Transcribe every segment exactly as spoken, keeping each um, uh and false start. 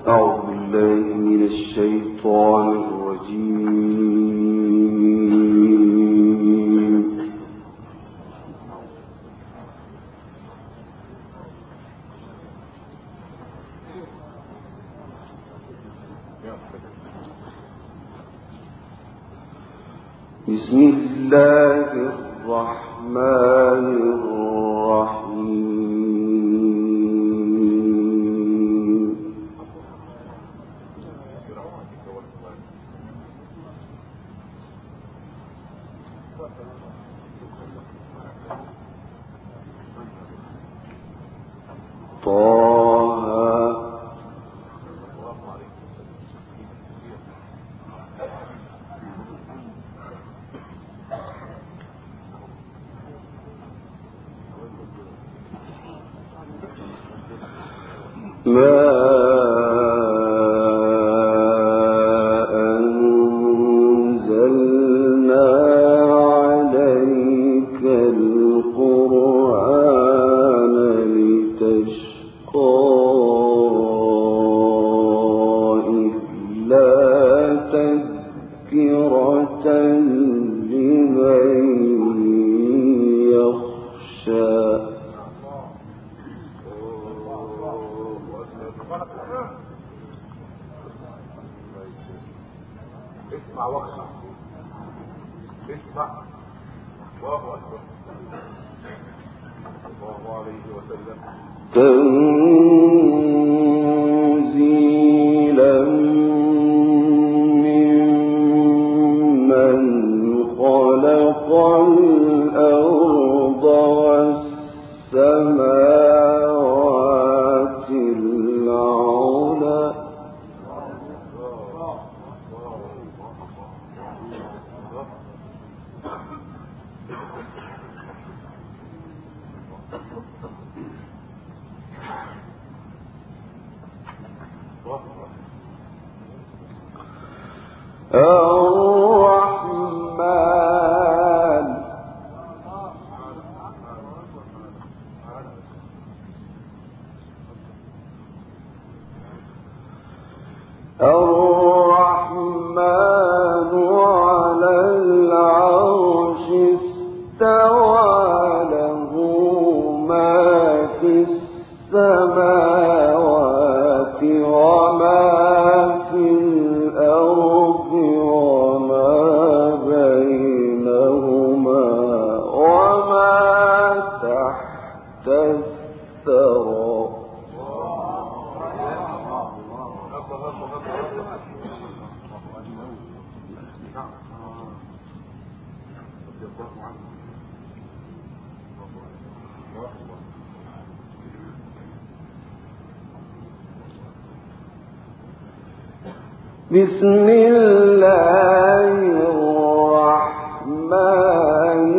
أعوذ بالله من الشيطان الرجيم. بسم الله الرحمن الرحيم. اسمع واخشع، اسمع الله اكبر الله عليه وسلم. تنزيلا ممن خلق الأرض والسماوات العلى. الرحمن الرحمن على العرش استوى، له ما في السماوات وما في الأرض وما بينهما وما تحت الثرى. بسم الله الرحمن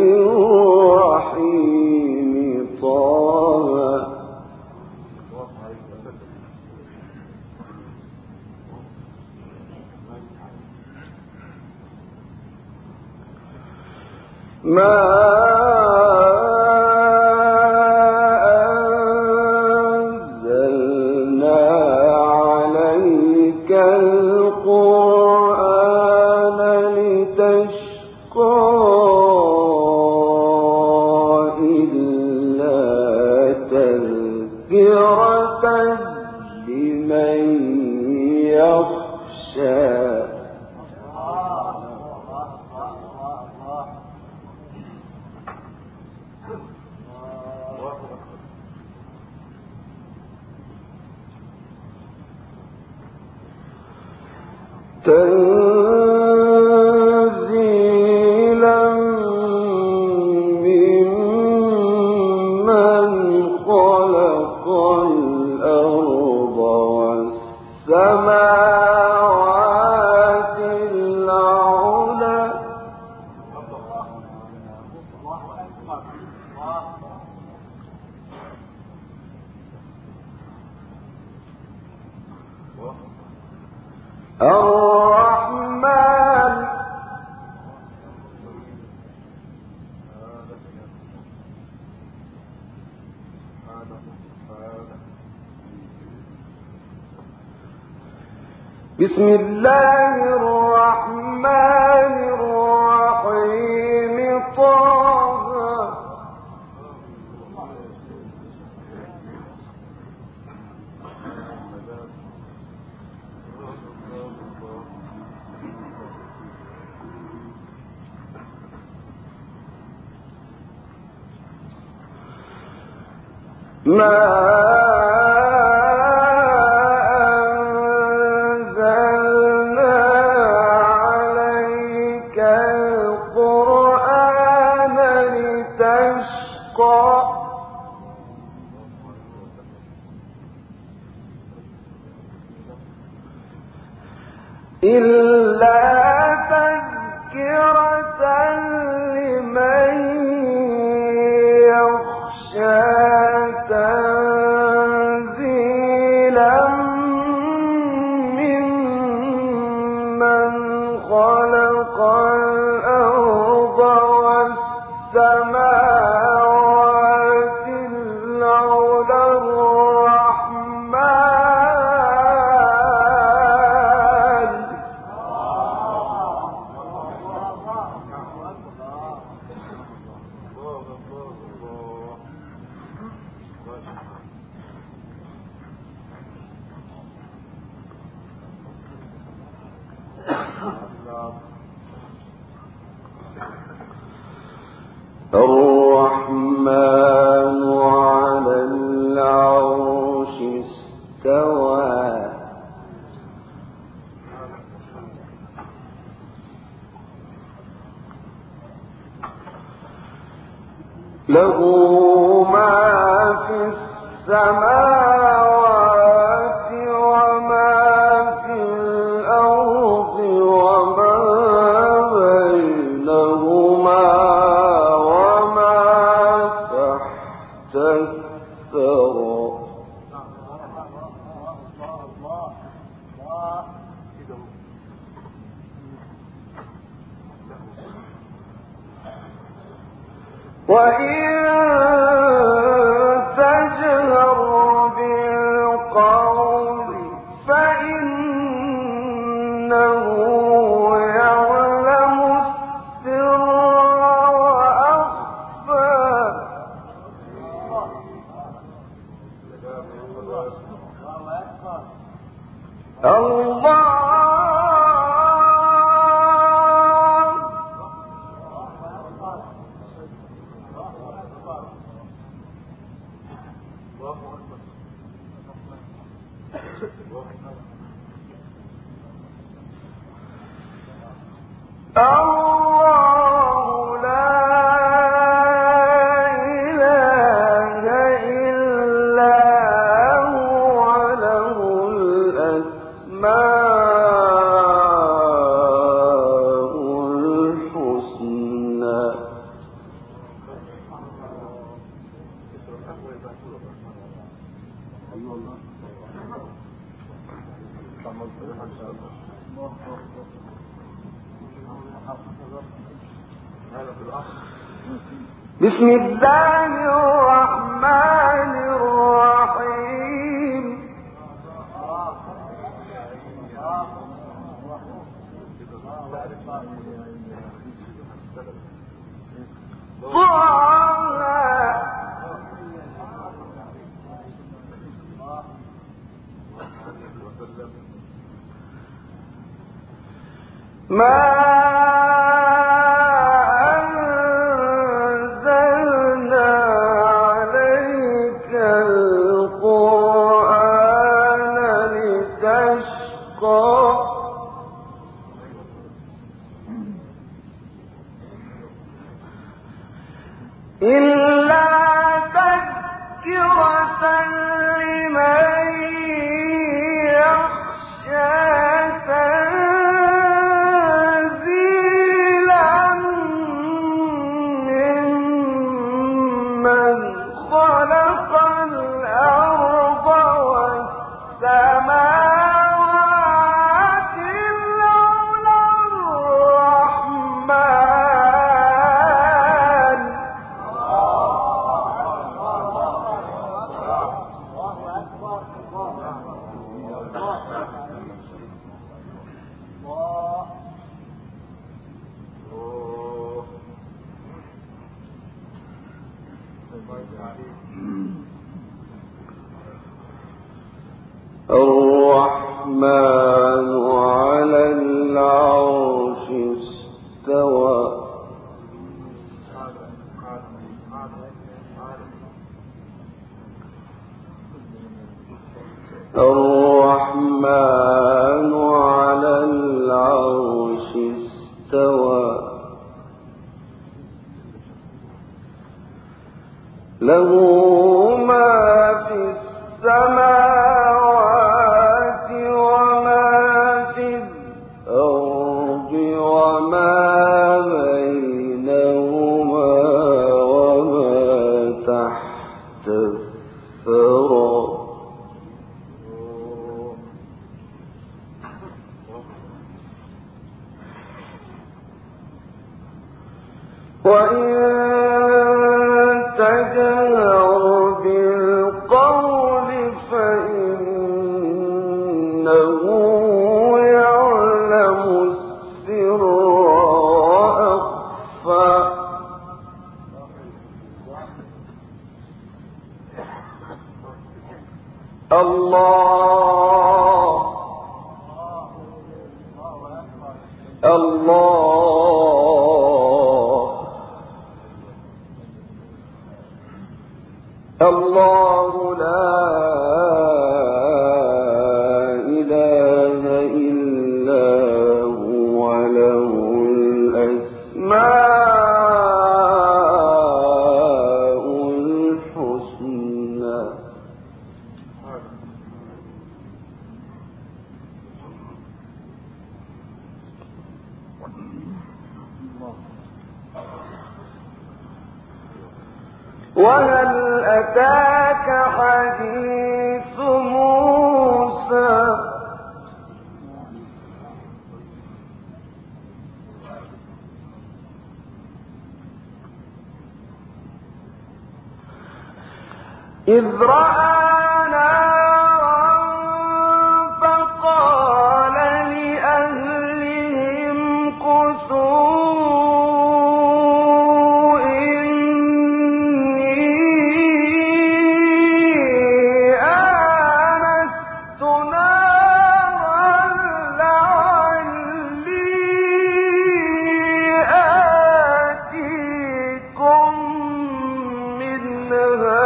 الرحيم. طه ما لمن يخشى. تنزيلا ممن خلق الأرض والسماوات العلى. الرحمن بسم الله الرحمن الرحيم طه ما إلا تذكرة لمن يخشى تنزيلا ممن خلق الأرض والسماوات العلى الرحمن على العرش استوى له ما في السماوات وما في الأرض وما بينهما وإن تجهر بالقول فإنه يعلم السر وأخفى الله الله لا إله إلا هو له الأسماء الحسنى بسم الله الرحمن الرحيم ما إلا تذكرة لمن يخشى تنزيلا ممن خلق الأرض والسماوات وإن تجهر بالقول فإنه يعلم السر وأخفى. الله الله الله لا إله إلا هو له الأسماء الحسنى. وهل أتاك حديث موسى إذ رأى نارا فقال لأهلهم كثوا إني آنست نارا لعلي آتيكم منها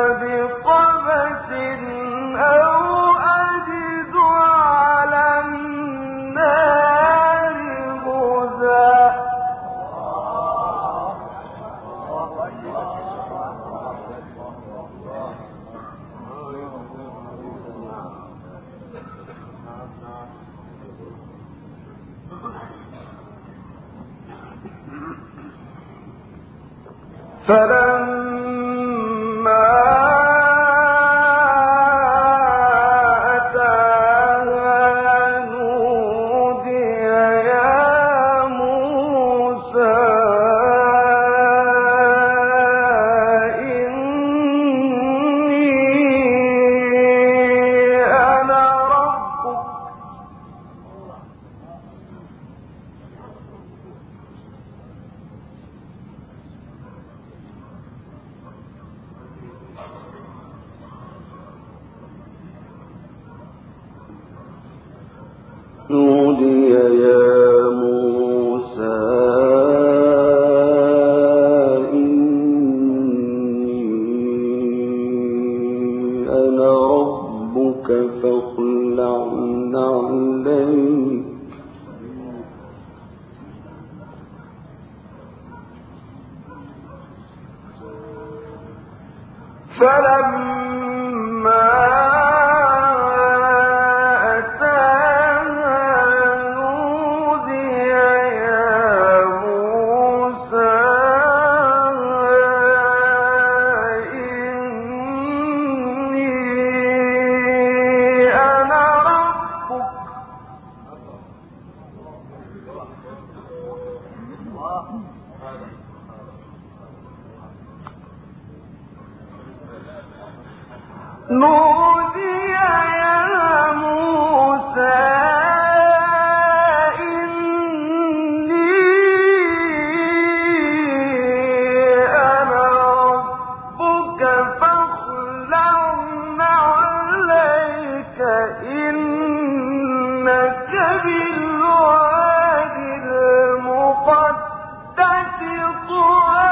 فلما أتاها نودي يا موسى إني أنا ربك نودي يا موسى إني أنا ربك فاخلع نعليك. فلما نودي يا موسى إني أنا ربك فاخلع نعليك إنك بالوادي المقدس طوى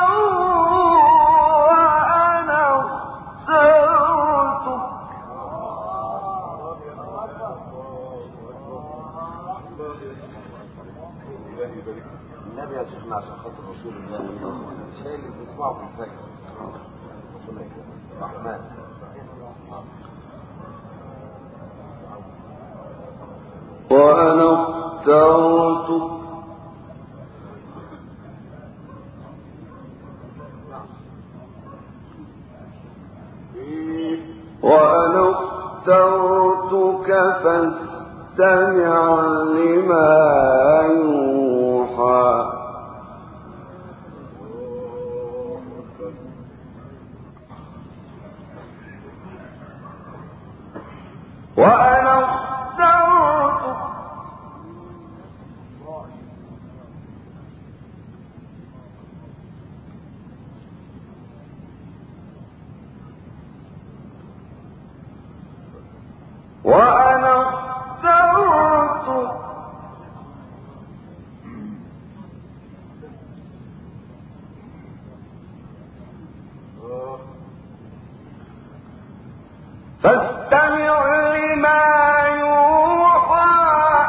وأنا اخترتك. النبي يا شيخنا عشان خاطر رسول الله الشيء اللي بنسمعه في الفجر الرحمن وأنا اخترتك وأنا اخترتك فاستمع لما يوحى. وأنا اخترتك وأنا اخترتك فاستمع لما يوحى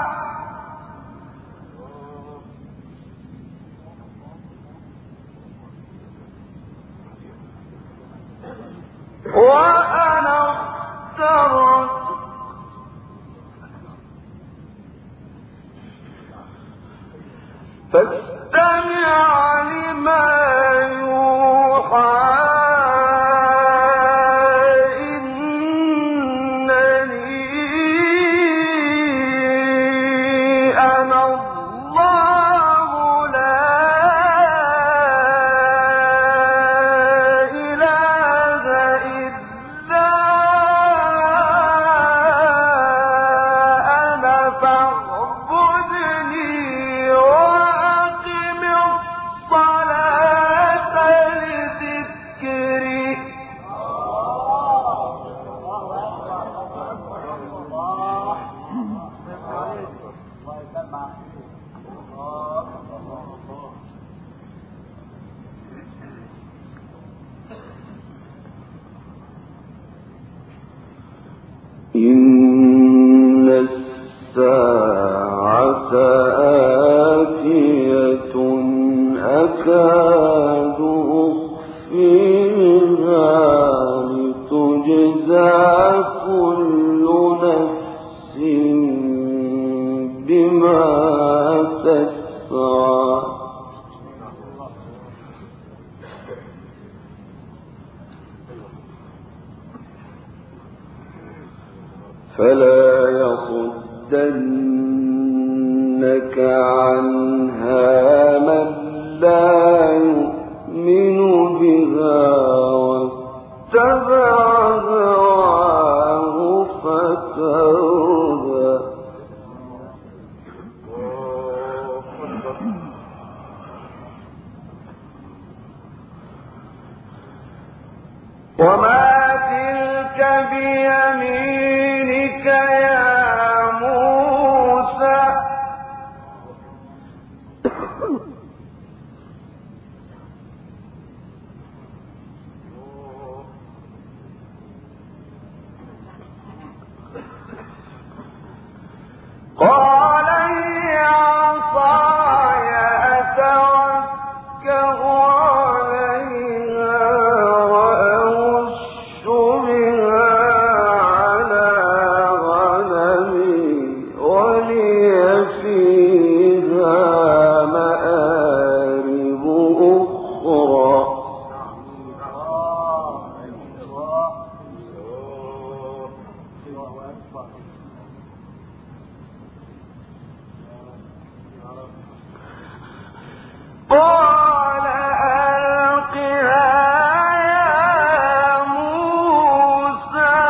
وأنا اخترتك فاستمع لما يوحى إن الساعة آتية أكاد أخفيها لتجزى كل نفس بما تسعى فلا يصدنك عنها من لا يؤمن بها واتبع هواه فتردى وما تلك بيمينك يا موسى قال هي عصاي أتوكأ عليها وأهش بها على غنمي ولي فيها مآرب أخرى قال ألقها يا موسى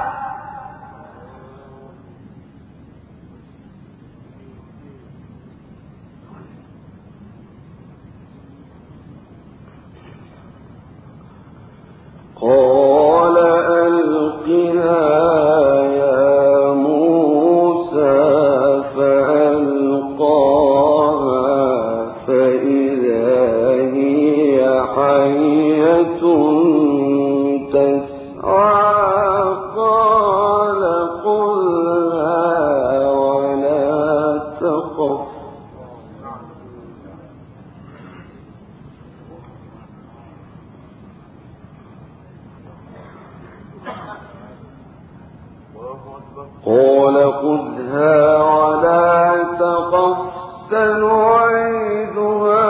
قال ألقها يا موسى فألقاها فإذا هي حية تسعى قال خذها ولا تخف قال خذها ولا تخف سنعيدها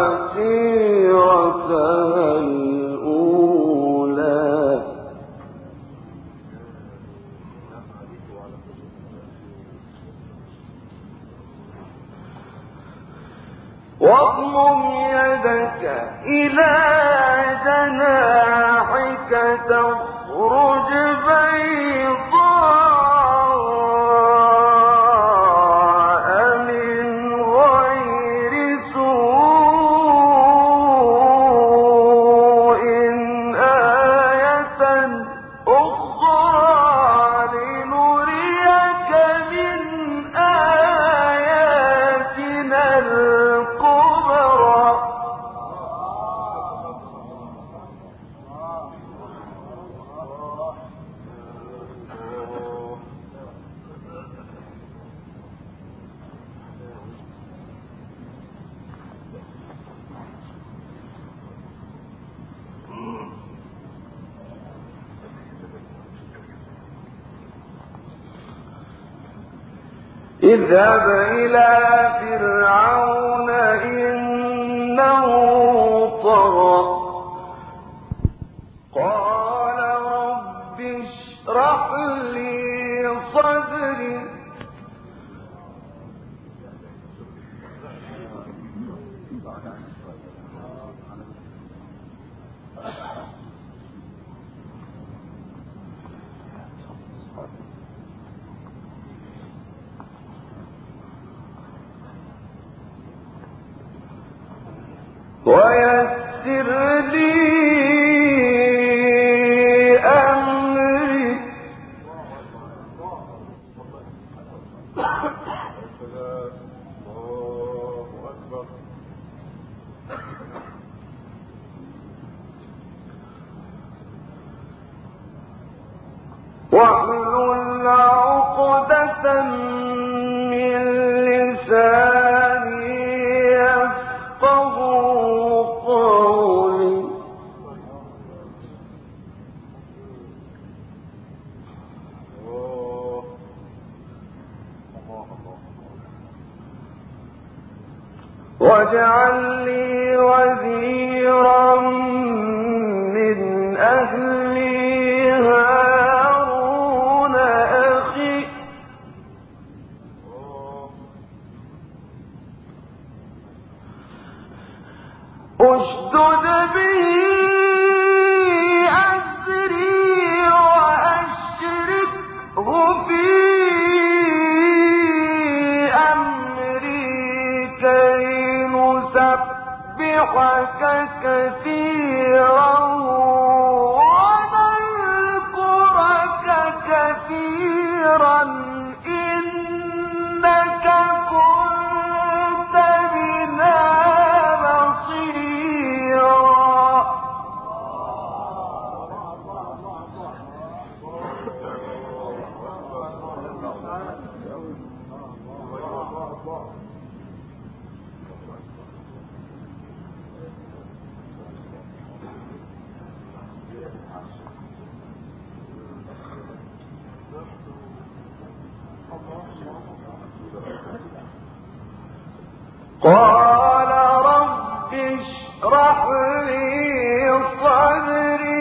سيرتها الأولى واضمم يدك إلى جناحك تخرج بيضاء اذهب إلى فرعون إنه طغى قال رب اشرح لي صدري ويسر لي أمري واحلل عقدة من لساني يفقهوا قولي واجعل لي وزيرا من أهلي هارون أخي اشدد به أزري وأشركه في أمري كي نسبحك كثيرا ونذكرك كثيرا إنك كنت بنا بصيرا قال رب اشرح لي صدري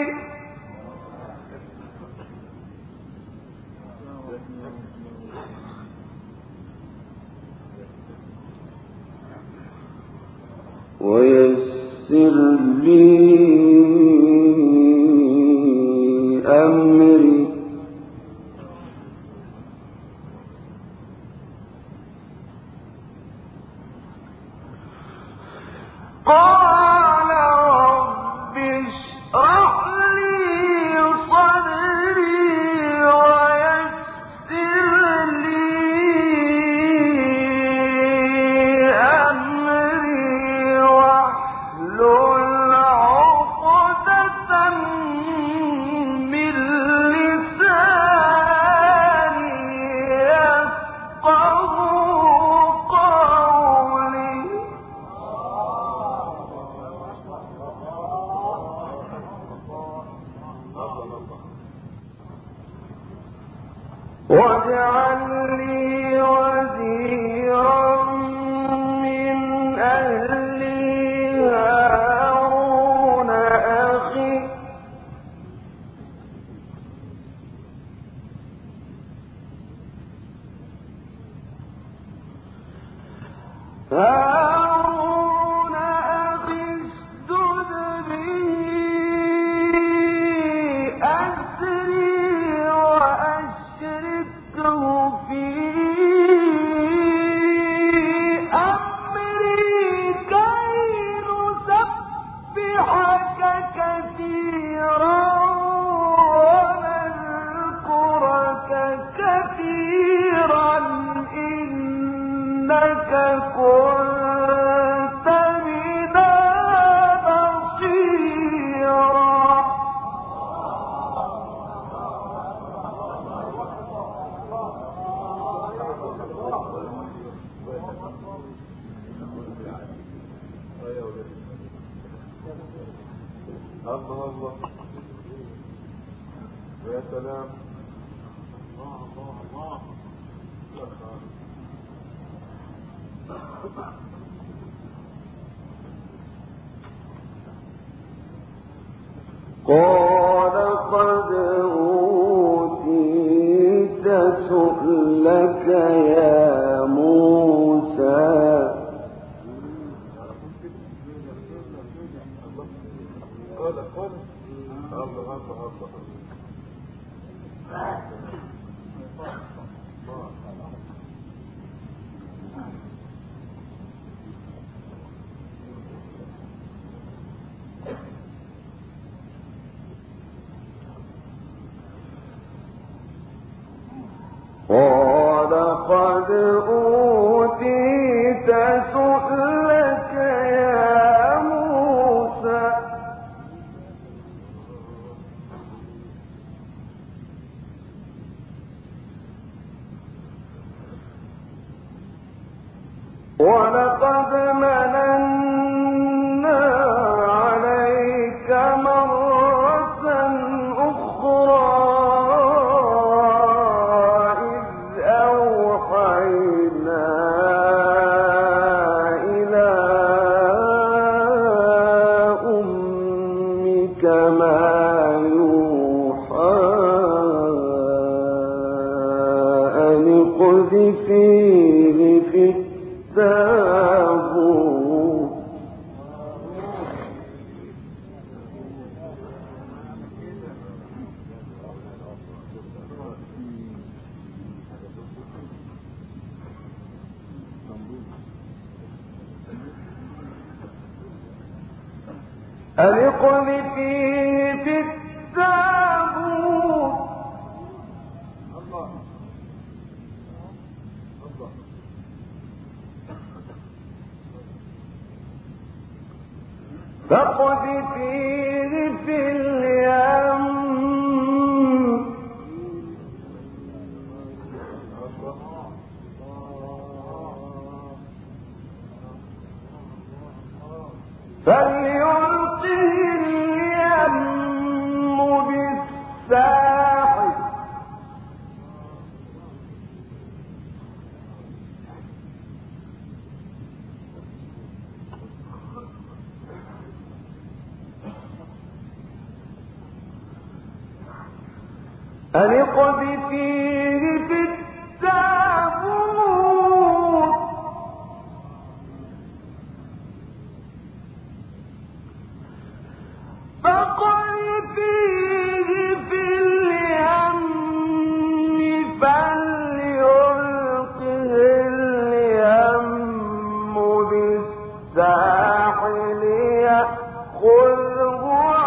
ويسر لي أمري قال رب اشرح لي صدري ويسر لي أمري واحلل عقدة من لساني يفقهوا قولي واجعل لي وزيرا من أهلي هارون أخي هارون أخي اشدد به أزري وأشركه في أمري كي نسبحك كثيرا ونذكرك كثيرا إنك كنت بنا بصيرا الله الله يا سلام الله الله الله قال قد أوتيت سؤلك يا موسى قال قد أوتيت سؤلك يا موسى ولقد مننا عليك مرة أخرى فيه في التابوت ألقذ فيه في التابوت فاقذفيه في اليم فليلقه اليم بالساحل ألقذ فيه في التابوت فاقذف فيه في اليم فليلقه اليم بالساحل يأخذه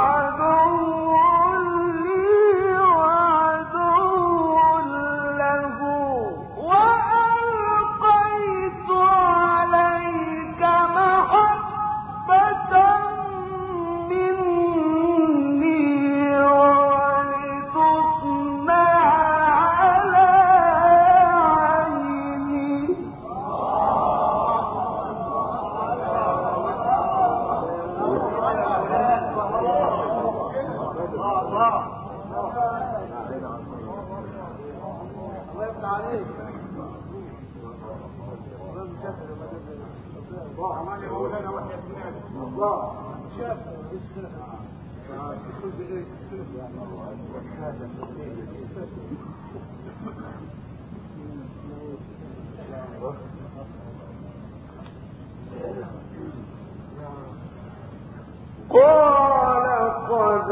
قال قد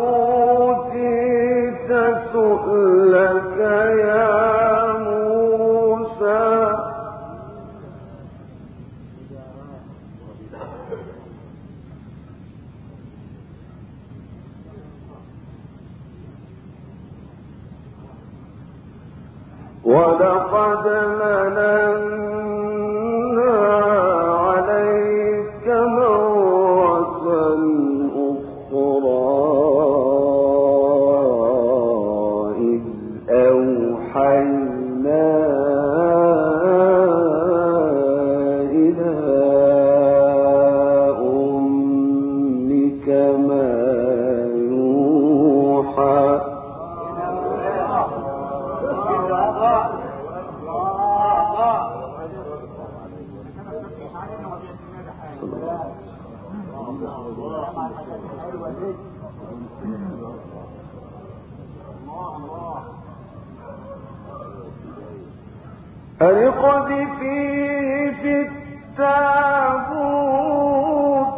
أوتيت سؤلك يا موسى ولقد مننا عليك مرة أخرى إذ أوحينا إلى أمك ما يوحى أن اقذفيه في التابوت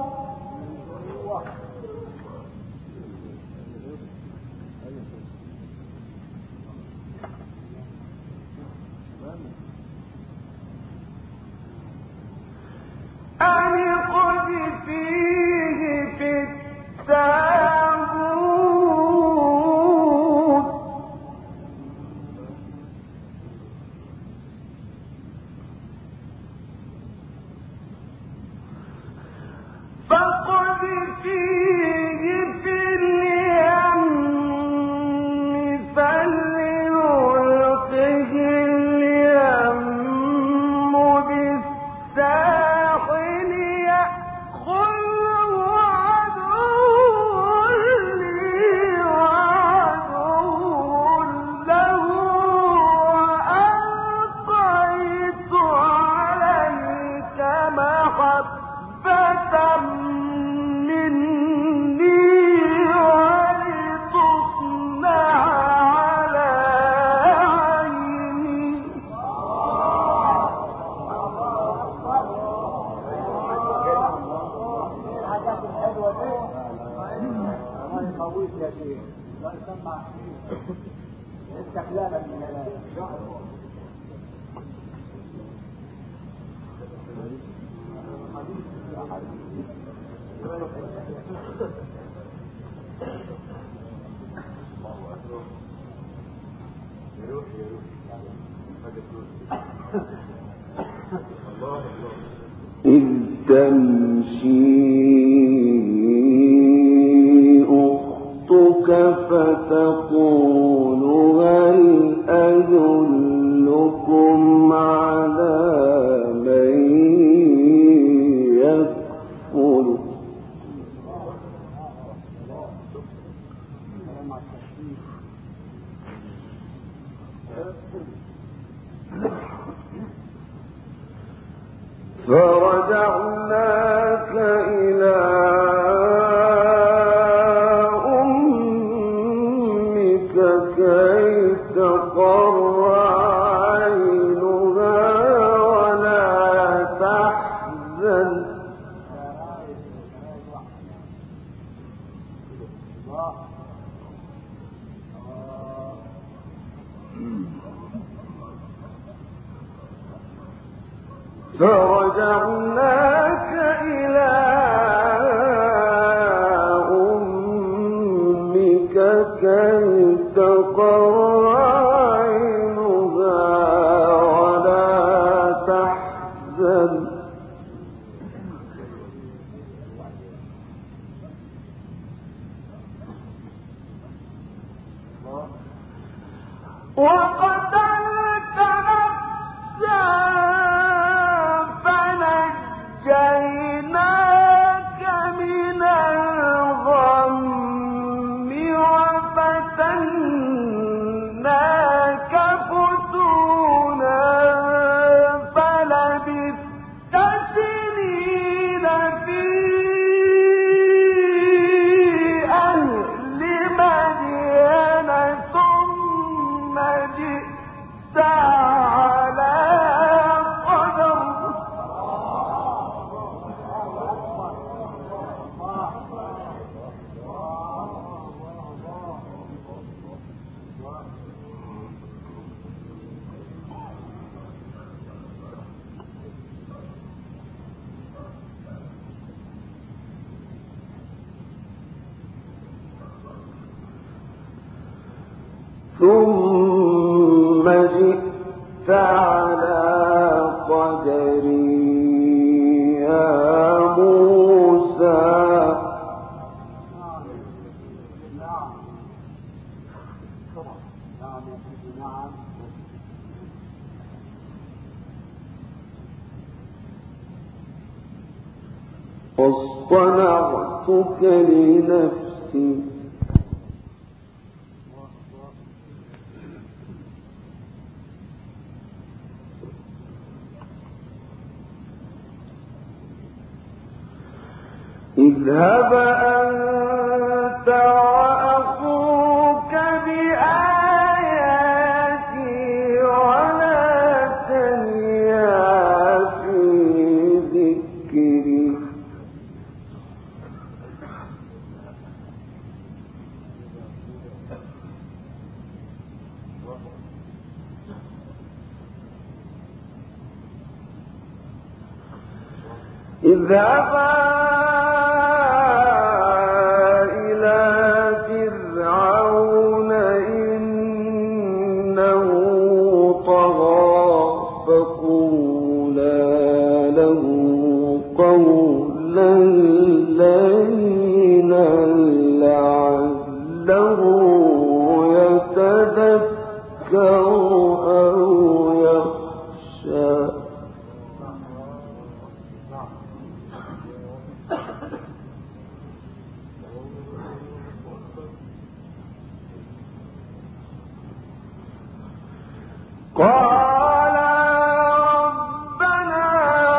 أن اقذفيه في التابوت فاقذفيه في اليم فليلقه اليم بالساحل يأخذه عدو لي وعدو له وألقيت عليك محبة مني ولتصنع على عيني الحاجات الحلوة دي الله يقويك يا شيخ الله يسمع استقلالا من الآن إذ تمشي أختك فتقول هل أدلكم على من يكفل فرجعناك إلى أمك كي تقر عينها ولا تحزن فرجعناك إلى أمك كي تقر عينها ولا تحزن وقتلت نفسا فنجيناك من الغم وفتناك فتونا فلبثت سنين في أهل مدين ثم جئت على قدر ثم جئت على قدري يا موسى واصطنعتك لنفسي اذهب أنت وأخوك بآياتي ولا تنسوا اذهبا إلى فرعون إنه طغى فقولا له قولا لينا لعله يتذكر أو يخشى. قال ربنا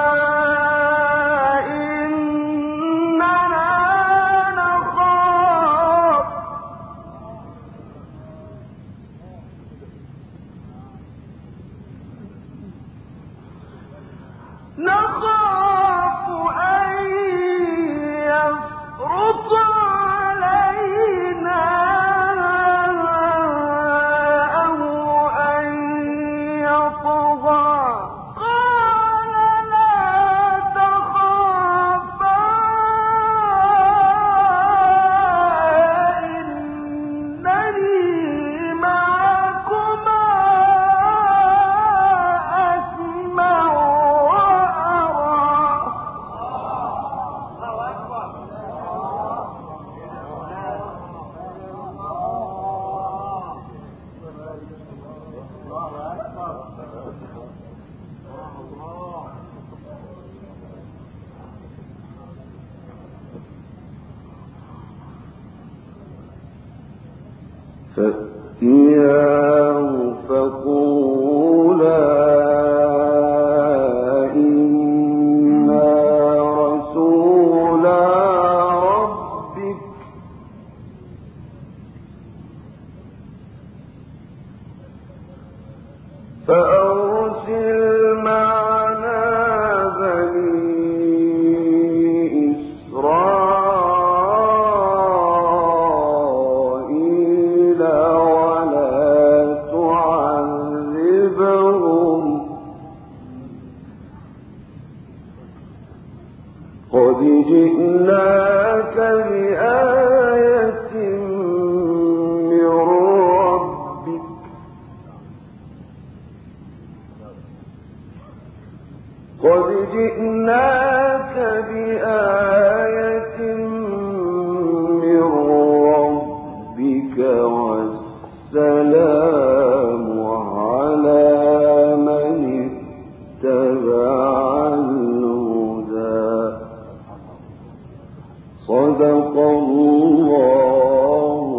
إننا نخاف نخاف أن يفرط علينا أو أن يطغى. قال لا تخافا إنني معكما أسمع وأرى. فأتياه فقولا إنا رسولا ربك فأرسل معنا بني إسرائيل ولا تعذبهم قد جئناك بآية من ربك قد جئناك بآية من ربك والسلام على من اتبع الهدى. صدق الله